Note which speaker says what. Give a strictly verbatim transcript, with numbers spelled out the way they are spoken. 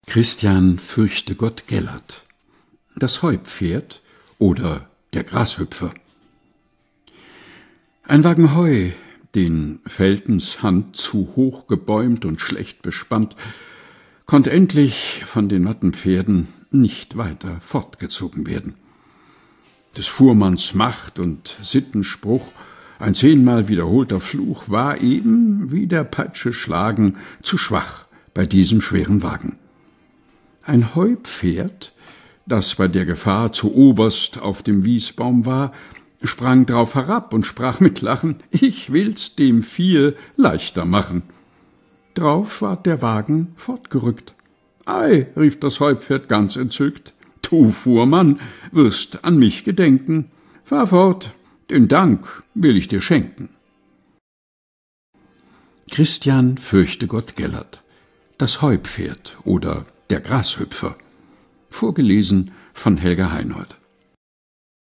Speaker 1: Christian Fürchtegott Gellert. Das Heupferd oder der Grashüpfer. Ein Wagen Heu, den Veltens Hand zu hoch gebäumt und schlecht bespannt, konnt endlich von den matten Pferden nicht weiter fortgezogen werden. Des Fuhrmanns Macht und Sittenspruch, ein zehnmal wiederholter Fluch, war eben wie der Peitsche schlagen zu schwach bei diesem schweren Wagen. Ein Heupferd, das bei der Gefahr zu oberst auf dem Wiesbaum war, sprang drauf herab und sprach mit Lachen: »Ich will's dem Vieh leichter machen.« Drauf ward der Wagen fortgerückt. »Ei«, rief das Heupferd ganz entzückt, »du Fuhrmann wirst an mich gedenken. Fahr fort, den Dank will ich dir schenken.« Christian Fürchtegott Gellert. Das Heupferd oder der Grashüpfer. Vorgelesen von Helga Heinold.